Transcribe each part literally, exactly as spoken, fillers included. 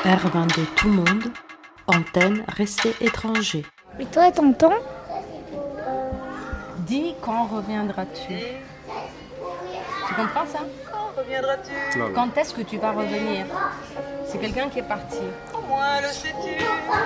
R vingt-deux tout monde, antenne restez étranger. Et toi, tonton? Dis quand reviendras-tu? Tu comprends ça? Quand reviendras-tu? Non, non. Quand est-ce que tu vas revenir? C'est quelqu'un qui est parti. Au moins le sais-tu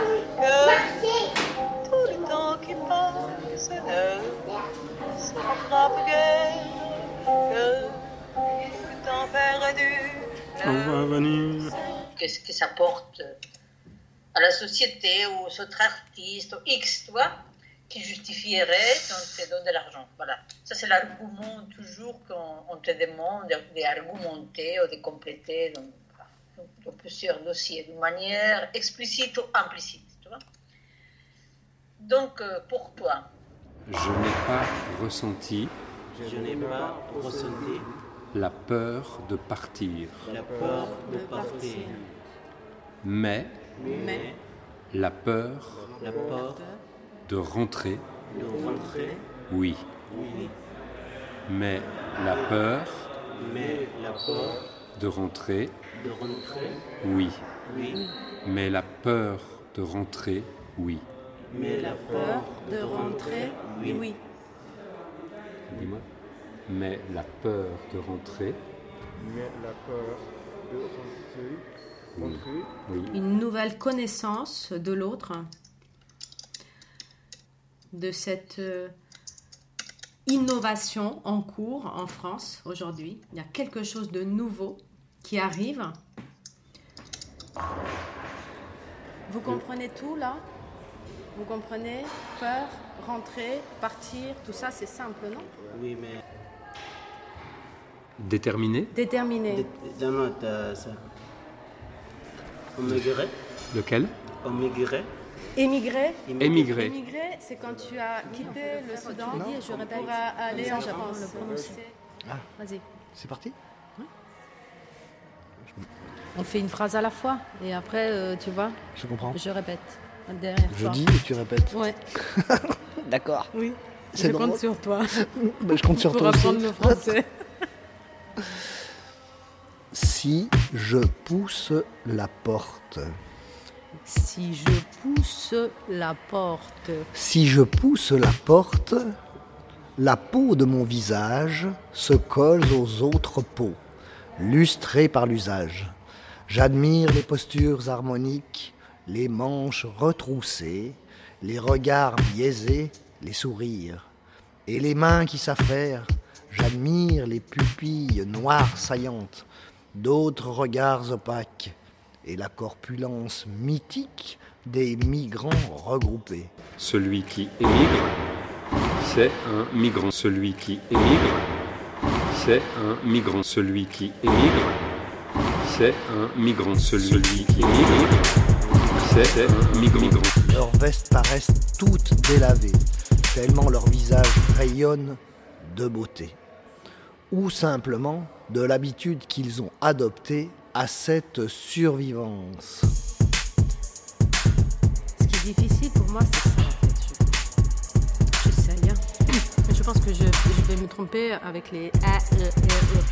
que tout le temps qui passe ne se rattrape guère, que le temps perdu On va venir. Qu'est-ce que ça porte à la société ou aux autres artistes, ou X, tu vois, qui justifierait qu'on te donne de l'argent. Voilà. Ça, c'est l'argument toujours qu'on on te demande d'argumenter ou de compléter dans, dans plusieurs dossiers, d'une manière explicite ou implicite, tu vois. Donc, euh, pour toi, Je n'ai pas ressenti Je n'ai pas ressenti la peur de partir, la peur de partir, mais mais la peur la peur de rentrer, de rentrer, oui. oui, Mais la peur mais la peur de rentrer, de rentrer, oui. oui, Mais la peur de rentrer, oui. mais la peur de rentrer, oui, oui. Dis-moi. Mais la peur de rentrer, Mais la peur de rentrer, rentrer, oui. Une nouvelle connaissance de l'autre, de cette euh, innovation en cours en France aujourd'hui. Il y a quelque chose de nouveau qui arrive. Vous comprenez tout là? Vous comprenez? Peur, rentrer, partir, tout ça c'est simple, non? oui, mais Déterminé, Déterminé. dans notre ça. Émigrer, lequel? émigrer, Émigrer. Émigrer. Émigrer, c'est quand tu as quitté le Soudan je répète. pour aller en France. Ah. Vas-y. C'est parti? On fait une phrase à la fois et après, euh, tu vois, Je comprends. je répète. La dernière Je fois. dis et tu répètes. Ouais, D'accord. oui. C'est je drôle. compte sur toi Bah, je compte sur pour toi aussi. apprendre le français. Si je pousse la porte. Si je pousse la porte, Si je pousse la porte, la peau de mon visage se colle aux autres peaux, lustrée par l'usage. J'admire les postures harmoniques, les manches retroussées, les regards biaisés, les sourires. Et les mains qui s'affairent, j'admire les pupilles noires saillantes, d'autres regards opaques, et la corpulence mythique des migrants regroupés. Celui qui émigre, c'est un migrant. Celui qui émigre, c'est un migrant. Celui qui émigre, c'est un migrant. Celui qui émigre, c'est un migrant. Leurs vestes paraissent toutes délavées, tellement leur visage rayonne de beauté. Ou simplement de l'habitude qu'ils ont adoptée à cette survivance. ce qui est difficile pour moi, c'est ça en fait. Je- J'essaye. Hein. Mais je pense que je, je vais me tromper avec les A, E, E, E.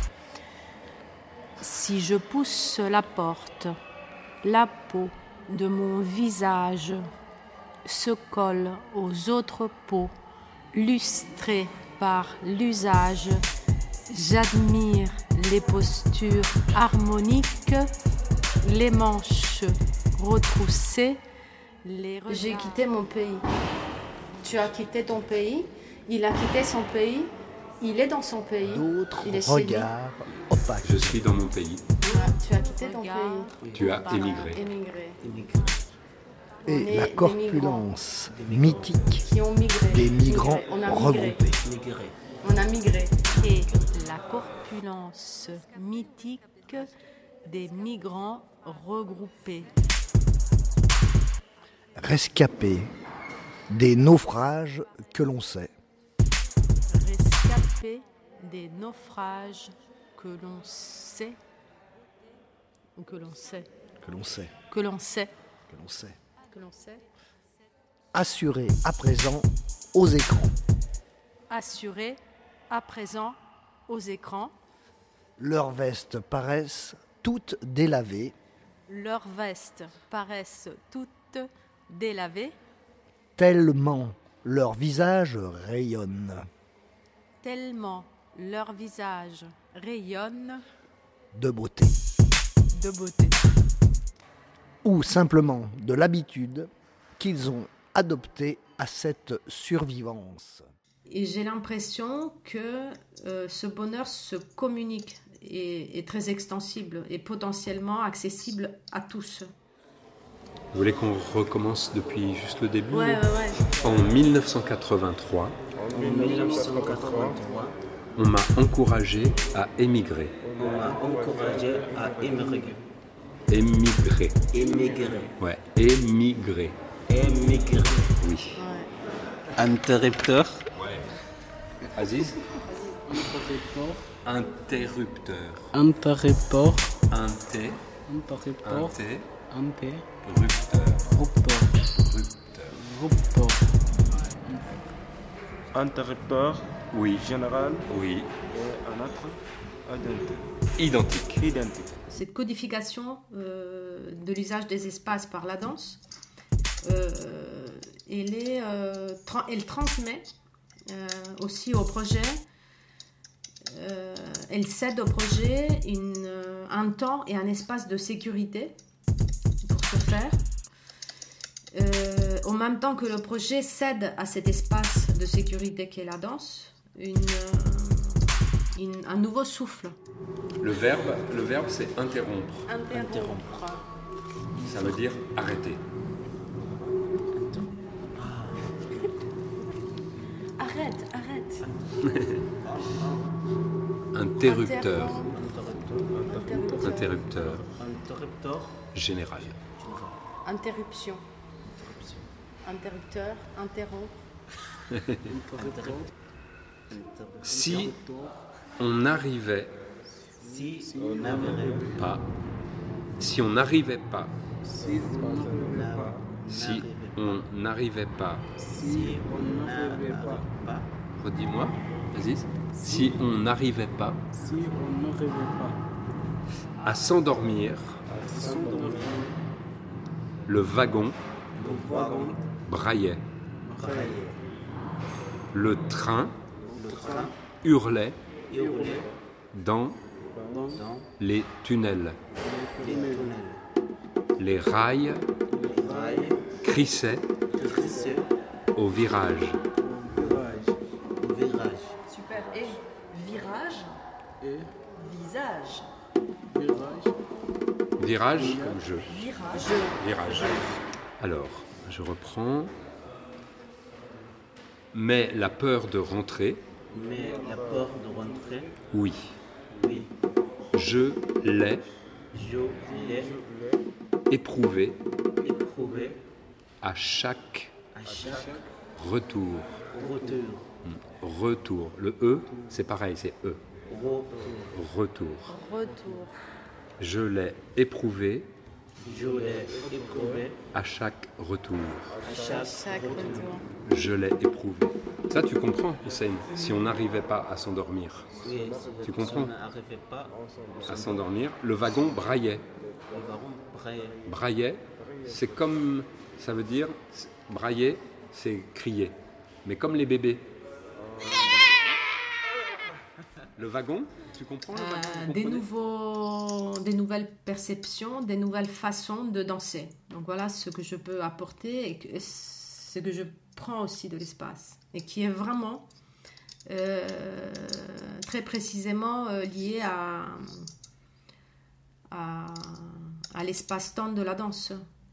Si je pousse la porte, la peau de mon visage se colle aux autres peaux, lustrée par l'usage. J'admire les postures harmoniques, les manches retroussées, les regards. J'ai quitté mon pays. Tu as quitté ton pays, il a quitté son pays, il est dans son pays. D'autres Il est chez lui. regards opaques. Je suis dans mon pays. Tu as quitté ton pays. Tu as émigré. Émigré. émigrer, On Et est la des corpulence mythique Qui ont migré. des migrants On a migré. regroupés. émigrer, On a migré. Et la corpulence mythique des migrants regroupés. Rescapés des naufrages que l'on sait. Rescapés des naufrages que l'on sait. Ou que l'on sait. Que l'on sait. Que l'on sait. Que l'on sait. Que l'on sait. Assurés à présent aux écrans. Assurés à présent aux écrans. Leurs vestes paraissent toutes délavées, Leurs vestes paraissent toutes délavées, Tellement leur visage rayonne tellement leur visage rayonne de beauté. de beauté. Ou simplement de l'habitude qu'ils ont adoptée à cette survivance. Et j'ai l'impression que euh, ce bonheur se communique et est très extensible et potentiellement accessible à tous. Vous voulez qu'on recommence depuis juste le début? Ouais, ouais, ouais. En mille neuf cent quatre-vingt-trois, En mille neuf cent quatre-vingt-trois, on m'a encouragé à émigrer. on m'a encouragé à émigrer. Émigrer. Émigrer. Ouais, émigrer. Émigrer. Oui. Interrupteur. Aziz? Interrupteur. Interrupteur. Inté. Interrupteur. Inté. Interrupteur. Rupteur. Rupteur. Interrupteur Oui. général Oui. et un autre identique. Identique. Identique. Cette codification euh, de l'usage des espaces par la danse, euh, elle, est, euh, tra- elle transmet euh, aussi au projet, euh, elle cède au projet une, euh, un temps et un espace de sécurité pour ce faire. Euh, en même temps que le projet cède à cet espace de sécurité qu'est la danse, une, euh, une- un nouveau souffle. Le verbe, le verbe c'est interrompre. Interrompre. Ça veut dire arrêter. Arrête, arrête. Interrupteur. Interrupteur. Interrupteur Interrupteur. général. Interruption. Interrupteur, interrompre. Interrupteur. Si on n'arrivait Si on n'avait pas, si on n'arrivait pas, si si on n'arrivait pas, si on n'avait pas, redis-moi, Aziz, si on n'arrivait pas Si on n'arrivait pas à s'endormir, à s'endormir, le wagon le wagon braillait, braillait, le train le train hurlait hurlait dans dans dans les tunnels, les tunnels, les rails les rails crissaient crissaient au virage. le virage au virage. Super. Et virage, et visage. virage, Virage comme jeu. Virage. Virage. Alors, je reprends. Mais la peur de rentrer, Mais la peur de rentrer, oui, oui, je l'ai je l'ai éprouvé éprouvé à chaque à chaque retour. retour. Retour. Le E, c'est pareil, c'est E. Retour. Retour. Retour. Je l'ai éprouvé Je l'ai éprouvé à chaque retour. à chaque, Chaque retour. retour. Je l'ai éprouvé. Ça, tu comprends, Hussein, si on n'arrivait pas à s'endormir. Oui, Tu comprends? Si on n'arrivait pas, À s'endormir, le wagon braillait. le wagon braillait. Braillait, c'est comme, ça veut dire, c'est- brailler, c'est crier. Mais comme les bébés. Le wagon, tu comprends le wagon, Euh, vous des, comprenez nouveaux, des nouvelles perceptions, des nouvelles façons de danser. Donc voilà ce que je peux apporter et que- ce que je prends aussi de l'espace. Et qui est vraiment euh, très précisément euh, lié à, à, à l'espace-temps de la danse.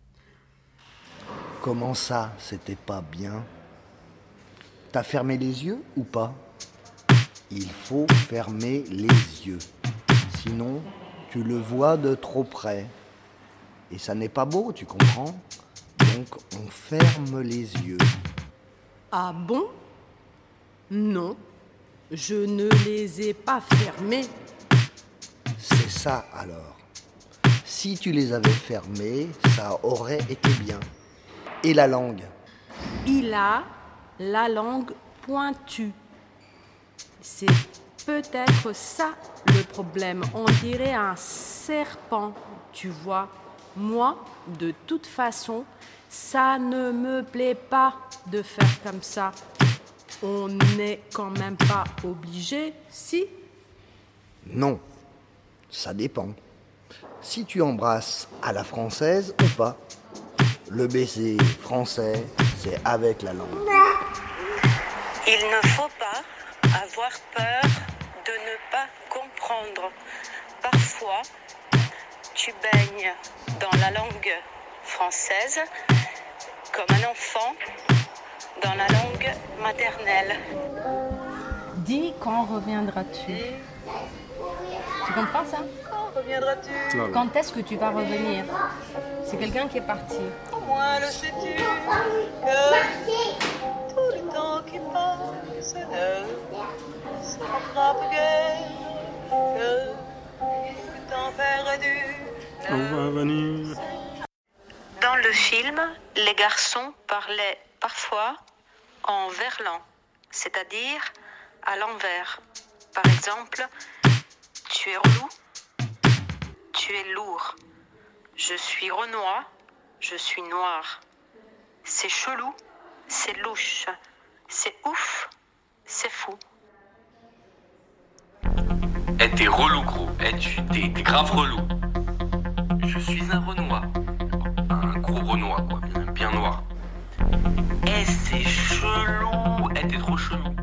Comment ça, c'était pas bien? T'as fermé les yeux ou pas? Il faut fermer les yeux. Sinon, tu le vois de trop près. Et ça n'est pas beau, tu comprends? Donc, on ferme les yeux. Ah bon? Non, je ne les ai pas fermés. C'est ça alors. Si tu les avais fermés, ça aurait été bien. Et la langue? Il a la langue pointue. C'est peut-être ça le problème. On dirait un serpent, tu vois. Moi, de toute façon, ça ne me plaît pas de faire comme ça. On n'est quand même pas obligé, si? Non, ça dépend. Si tu embrasses à la française ou pas. Le baiser français, c'est avec la langue. Il ne faut pas avoir peur de ne pas comprendre. Parfois, tu baignes dans la langue française comme un enfant dans la langue maternelle. Dis, quand reviendras-tu? Tu comprends ça? Quand reviendras-tu? Non, non. Quand est-ce que tu vas revenir? C'est quelqu'un qui est parti. Au moins le sais-tu que tout le temps qui passe ne se rattrape guère, que le temps perdu On va venir. Dans le film, les garçons parlaient parfois en verlan, c'est-à-dire à l'envers. Par exemple, tu es relou, tu es lourd. Je suis renois, je suis noir. C'est chelou, c'est louche. C'est ouf, c'est fou. Eh, t'es relou, gros. Eh, tu t'es, t'es grave relou. Je suis un Renoir. Un gros Renoir, quoi. Bien, bien noir. Eh, c'est chelou. Eh, t'es trop chelou.